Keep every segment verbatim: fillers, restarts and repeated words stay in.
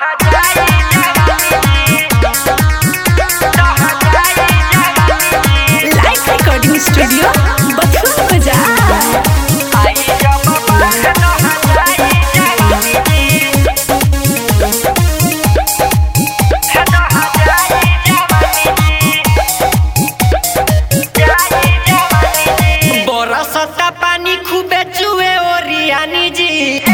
Recording studio बथुआ बाजार। बरसता पानी खूबे चुए ओरियानी जी,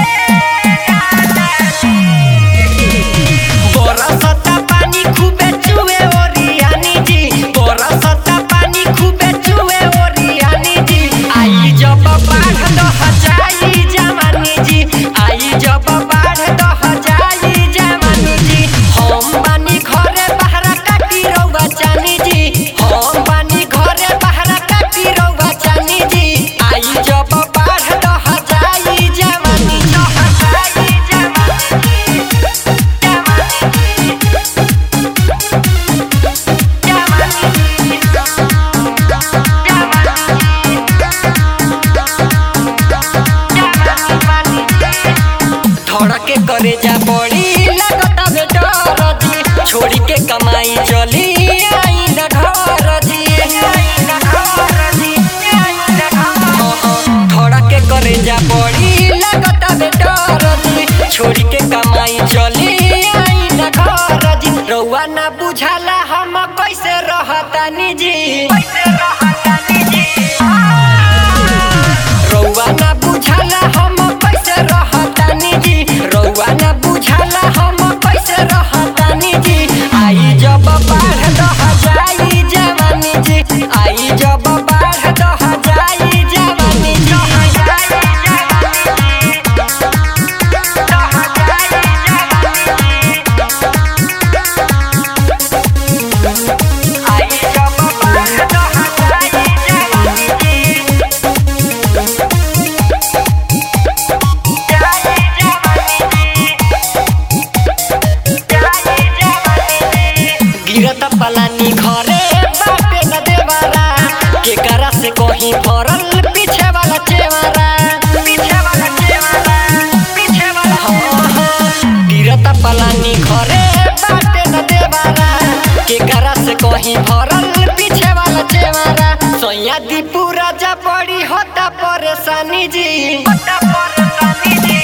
बरसता पानी खूबे चुए ओरियानी जी, बरसता पानी खूबे चुए ओरियानी जी। आई जब बाढ़ दह जाई जवानी जी, आई जब बाढ़ दह जाई जवानी जी। हम बानी घरे बहरा काटी रउआ चानी जी, हम बानी घरे बहरा काटी रउआ चानी जी। आई जब बाढ़ दह जाई जवानी, दह जाई जवानी, धड़के करे जा बड़ी लगता बे डर जी, छोड़ी के कमाई चली आई न घर जी, धड़के करे जा बड़ी लगता बे डर जी, छोड़ी के कमाई चली आई न घर जी। रउआ ना बुझाला हम कैसे रहतानी जी, रउआ ना बुझाला हम कैसे रहतानी जी, रउआ ना बुझाला हम कैसे रहतानी जी। आई जब बाढ़ दह जाई जवानी जी, आई जब बाढ़ दह जाई जवानी जी। आई जब बाढ़ दह जाई जवानी जी। गिरत पलानी घरे बाटे न देवारा, केकरा से कहीं फरल पीछे वाला चेवारा, पीछे वाला चेवारा, पीछे वाला हाँ हाँ। गिरत पलानी घरे बाटे न देवारा, केकरा से कहीं फरल पीछे वाला चेवारा। सैया दीपू राजा बड़ी होता परेशानी जी, होता परेशानी जी।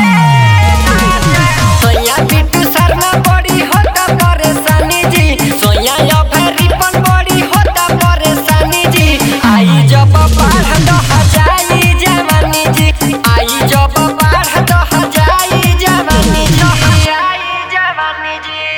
सैया बिट्टू शर्मा बड़ी होता परेशानी जी, सोया रिपन बड़ी होता परेशानी जी। आई जब बाढ़ दह जाई जवानी जी, आई जब बाढ़ दह जाई जवानी जी, आई जवानी जी।